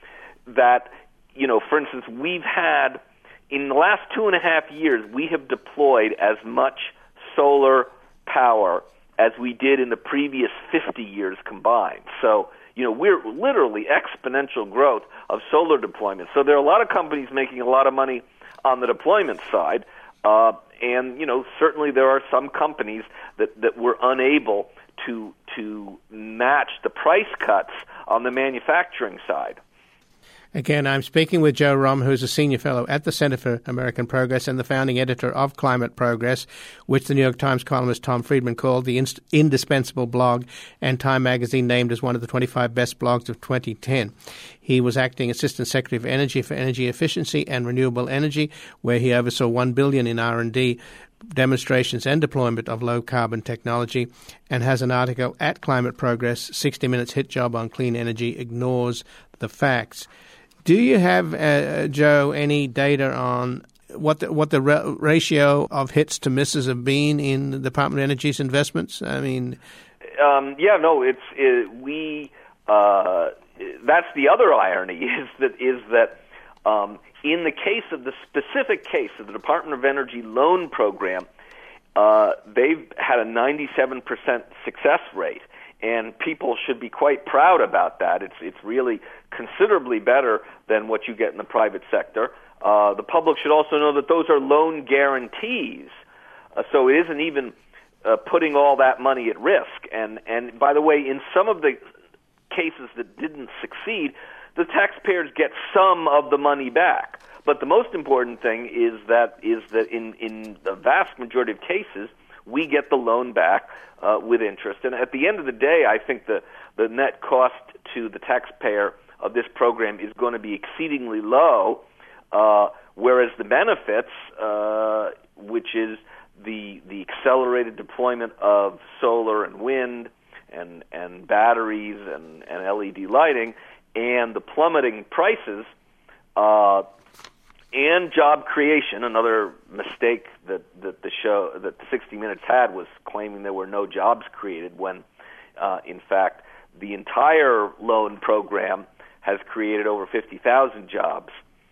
that, you know, for instance, we've had, in the last two and a half years, we have deployed as much solar power as we did in the previous fifty years combined. So, you know, we're literally exponential growth of solar deployment. So there are a lot of companies making a lot of money on the deployment side, uh, and, you know, certainly there are some companies that, that were unable to to match the price cuts on the manufacturing side. Again, I'm speaking with Joe Romm, who's a senior fellow at the Center for American Progress and the founding editor of Climate Progress, which the New York Times columnist Tom Friedman called the inst- indispensable blog, and Time magazine named as one of the twenty-five best blogs of twenty ten. He was acting Assistant Secretary of Energy for Energy Efficiency and Renewable Energy, where he oversaw one billion dollars in R and D demonstrations and deployment of low-carbon technology, and has an article at Climate Progress, sixty minutes hit job on clean energy ignores the facts. Do you have, uh, Joe, any data on what the, what the ra- ratio of hits to misses have been in the Department of Energy's investments? I mean, um, yeah, no, it's it, we. Uh, that's the other irony is that is that um, in the case of the specific case of the Department of Energy loan program, uh, they've had a ninety-seven percent success rate. And people should be quite proud about that. It's it's really considerably better than what you get in the private sector. Uh, the public should also know that those are loan guarantees, uh, so it isn't even uh, putting all that money at risk. And and by the way, in some of the cases that didn't succeed, the taxpayers get some of the money back. But the most important thing is that is that in in the vast majority of cases, we get the loan back uh, with interest. And at the end of the day, I think the, the net cost to the taxpayer of this program is going to be exceedingly low, uh, whereas the benefits, uh, which is the the accelerated deployment of solar and wind and, and batteries and, and L E D lighting, and the plummeting prices, uh, and job creation. Another mistake that, that the show that sixty minutes had was claiming there were no jobs created, when uh, in fact the entire loan program has created over fifty thousand jobs.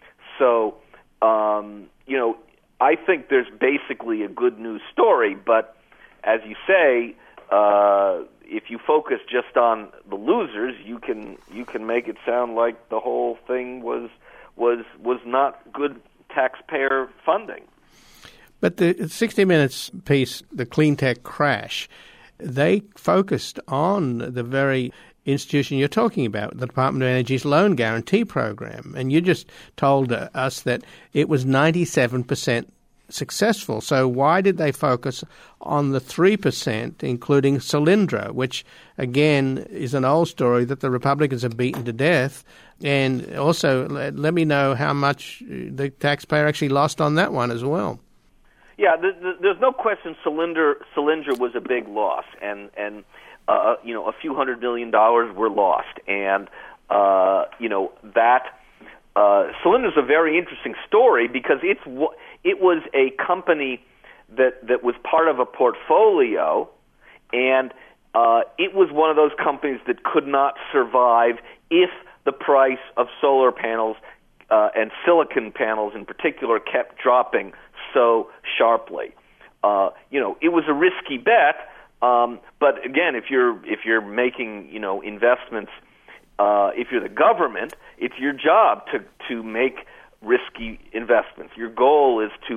So um, you know, I think there's basically a good news story, but as you say, uh, if you focus just on the losers, you can you can make it sound like the whole thing was was was not good taxpayer funding. But the sixty minutes piece, the clean tech crash, they focused on the very institution you're talking about, the Department of Energy's loan guarantee program. And you just told us that it was ninety-seven percent successful. So why did they focus on the three percent, including Solyndra, which, again, is an old story that the Republicans have beaten to death? And also, let, let me know how much the taxpayer actually lost on that one as well. Yeah, the, the, there's no question Solyndra, Solyndra was a big loss, and, and uh, you know, a few hundred million dollars were lost. And, uh, you know, that uh, Solyndra's a very interesting story because it's it was a company that, that was part of a portfolio, and uh, it was one of those companies that could not survive if the price of solar panels uh, and silicon panels in particular kept dropping so sharply. Uh, you know, it was a risky bet, um, but again, if you're if you're making you know investments, uh, if you're the government, it's your job to to make risky investments. Your goal is to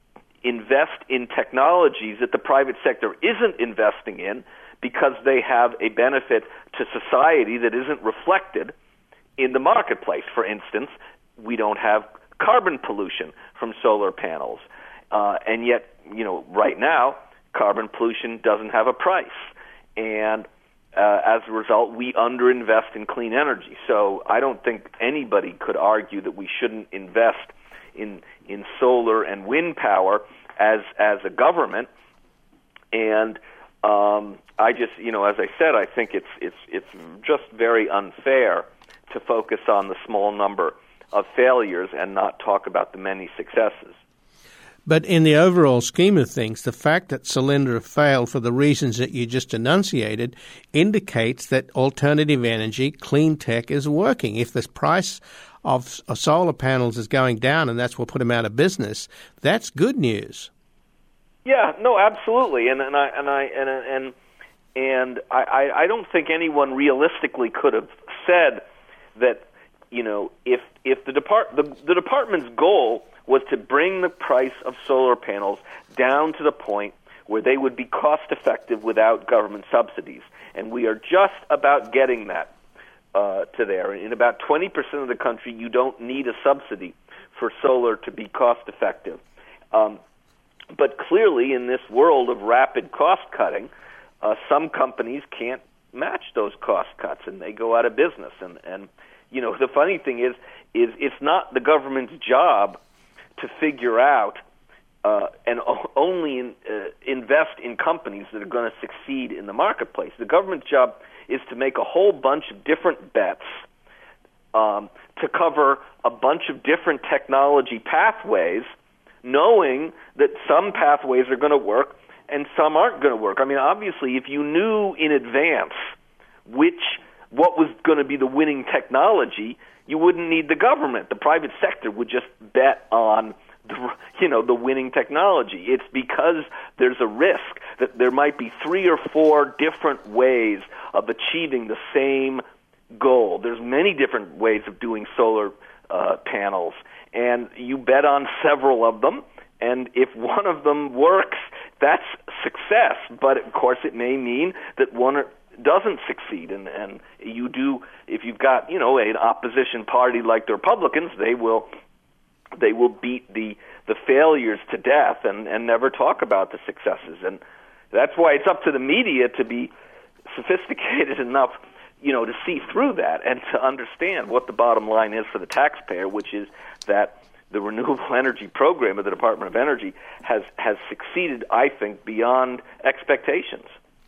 invest in technologies that the private sector isn't investing in because they have a benefit to society that isn't reflected in the marketplace. For instance, we don't have carbon pollution from solar panels. Uh, and yet, you know, right now, carbon pollution doesn't have a price. And uh, as a result, we underinvest in clean energy. So I don't think anybody could argue that we shouldn't invest in in solar and wind power as as a government. And um, I just, you know, as I said, I think it's it's it's just very unfair to focus on the small number of failures and not talk about the many successes. But in the overall scheme of things, the fact that Solyndra failed for the reasons that you just enunciated indicates that alternative energy, clean tech, is working. If the price of, of solar panels is going down and that's what put them out of business, that's good news. Yeah, no, absolutely, and and I and I and and and I, I don't think anyone realistically could have said that, you know, if if the depart the, the department's goal was to bring the price of solar panels down to the point where they would be cost-effective without government subsidies. And we are just about getting that uh, to there. In about twenty percent of the country, you don't need a subsidy for solar to be cost-effective. Um, but clearly, in this world of rapid cost-cutting, uh, some companies can't match those cost cuts, and they go out of business. And, and you know, the funny thing is, is it's not the government's job to figure out uh, and o- only in, uh, invest in companies that are going to succeed in the marketplace. The government's job is to make a whole bunch of different bets um, to cover a bunch of different technology pathways, knowing that some pathways are going to work and some aren't going to work. I mean, obviously, if you knew in advance which what was going to be the winning technology, you wouldn't need the government. The private sector would just bet on the, you know, the winning technology. It's because there's a risk that there might be three or four different ways of achieving the same goal. There's many different ways of doing solar uh, panels, and you bet on several of them, and if one of them works, that's success. But, of course, it may mean that one doesn't succeed, and, and you do, if you've got, you know, an opposition party like the Republicans, they will they will beat the the failures to death and, and never talk about the successes. And that's why it's up to the media to be sophisticated enough, you know, to see through that and to understand what the bottom line is for the taxpayer, which is that the renewable energy program of the Department of Energy has, has succeeded, I think, beyond expectations.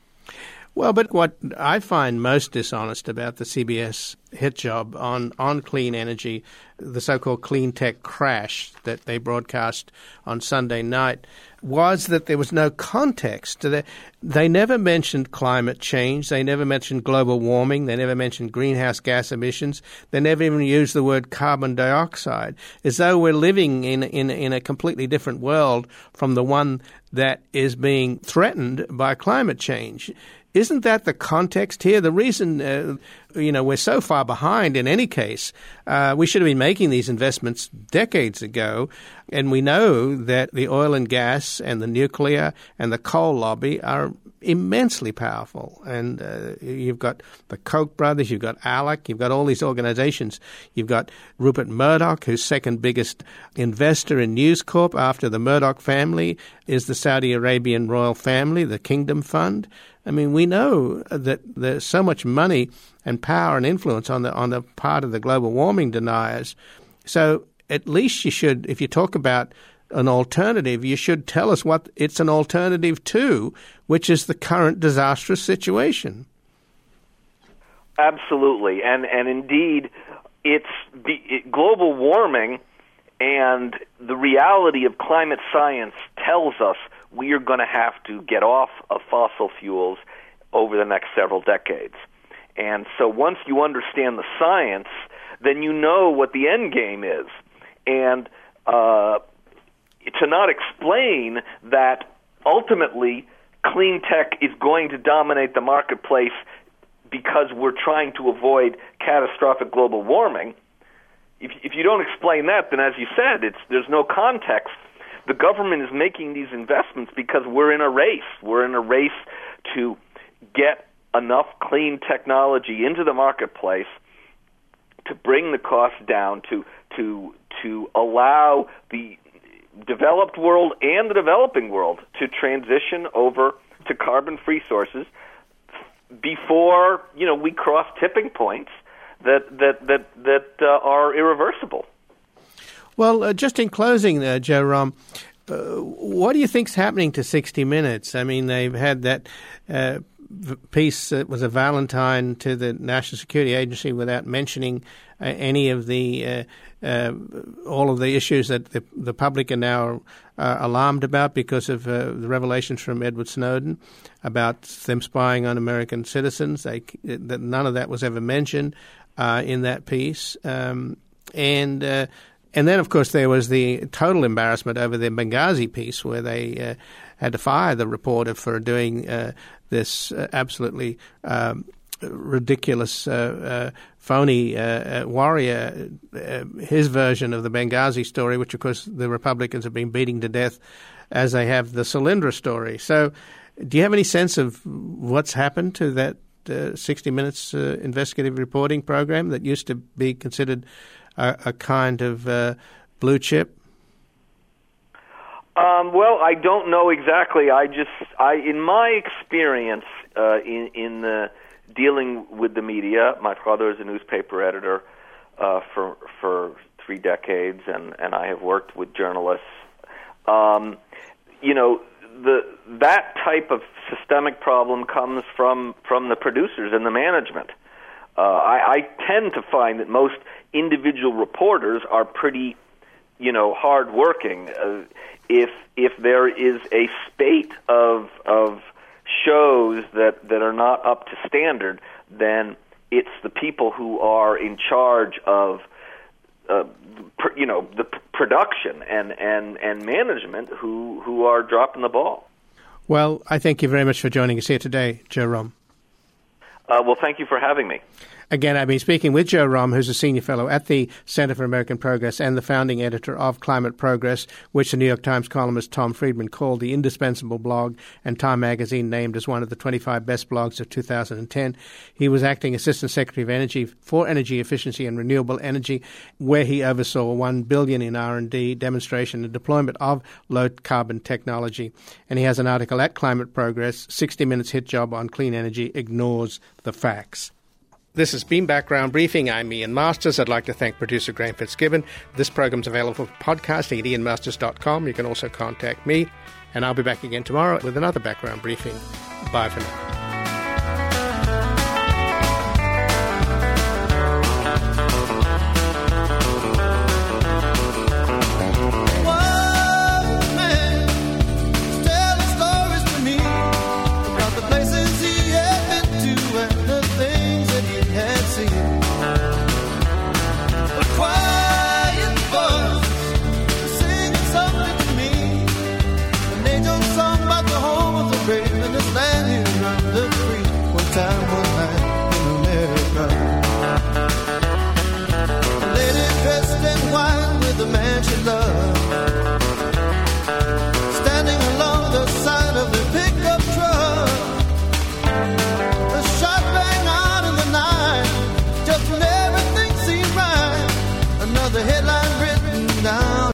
Well, but what I find most dishonest about the C B S hit job on, on clean energy, the so-called clean tech crash that they broadcast on Sunday night, was that there was no context. They, they never mentioned climate change. They never mentioned global warming. They never mentioned greenhouse gas emissions. They never even used the word carbon dioxide, as though we're living in, in, in a completely different world from the one that is being threatened by climate change. Isn't that the context here? The reason, uh, you know, we're so far behind in any case, uh, we should have been making these investments decades ago. And we know that the oil and gas and the nuclear and the coal lobby are immensely powerful. And uh, you've got the Koch brothers, you've got ALEC, you've got all these organizations. You've got Rupert Murdoch, who's second biggest investor in News Corp after the Murdoch family is the Saudi Arabian royal family, the Kingdom Fund. I mean, we know that there's so much money and power and influence on the on the part of the global warming deniers. So at least you should, if you talk about an alternative, you should tell us what it's an alternative to, which is the current disastrous situation. Absolutely, and and indeed, it's the, it, global warming and the reality of climate science tells us we are going to have to get off of fossil fuels over the next several decades. And so once you understand the science, then you know what the end game is. And uh, to not explain that ultimately clean tech is going to dominate the marketplace because we're trying to avoid catastrophic global warming, if, if you don't explain that, then as you said, it's there's no context. The government is making these investments because we're in a race. We're in a race to get enough clean technology into the marketplace to bring the cost down, to to to allow the developed world and the developing world to transition over to carbon-free sources before, you know, we cross tipping points that that that that uh, are irreversible. Well, uh, just in closing, uh, Joe Romm, uh, what do you think's happening to sixty minutes? I mean, they've had that uh, piece that was a Valentine to the National Security Agency without mentioning uh, any of the uh, uh, all of the issues that the, the public are now uh, alarmed about because of uh, the revelations from Edward Snowden about them spying on American citizens. They, that none of that was ever mentioned uh, in that piece, um, and. Uh, And then, of course, there was the total embarrassment over the Benghazi piece where they uh, had to fire the reporter for doing uh, this uh, absolutely um, ridiculous, uh, uh, phony uh, uh, warrior, uh, his version of the Benghazi story, which, of course, the Republicans have been beating to death as they have the Solyndra story. So do you have any sense of what's happened to that uh, sixty minutes uh, investigative reporting program that used to be considered A, a kind of uh, blue chip? Um, well, I don't know exactly. I just, I, in my experience uh, in in the dealing with the media, my father is a newspaper editor uh, for for three decades, and, and I have worked with journalists. Um, you know, the that type of systemic problem comes from from the producers and the management. Uh, I, I tend to find that most individual reporters are pretty, you know, hardworking. Uh, if if there is a spate of of shows that, that are not up to standard, then it's the people who are in charge of, uh, pr- you know, the p- production and, and, and management who who are dropping the ball. Well, I thank you very much for joining us here today, Joe Romm. Uh, well, thank you for having me. Again, I've been speaking with Joe Romm, who's a senior fellow at the Center for American Progress and the founding editor of Climate Progress, which the New York Times columnist Tom Friedman called the indispensable blog, and Time Magazine named as one of the twenty-five best blogs of two thousand ten. He was acting Assistant Secretary of Energy for Energy Efficiency and Renewable Energy, where he oversaw one billion dollars in R and D, demonstration and deployment of low-carbon technology. And he has an article at Climate Progress, sixty minutes hit job on clean energy ignores the facts. This has been Background Briefing. I'm Ian Masters. I'd like to thank producer Graham Fitzgibbon. This program's available for podcasting at ian masters dot com. You can also contact me, and I'll be back again tomorrow with another Background Briefing. Bye for now.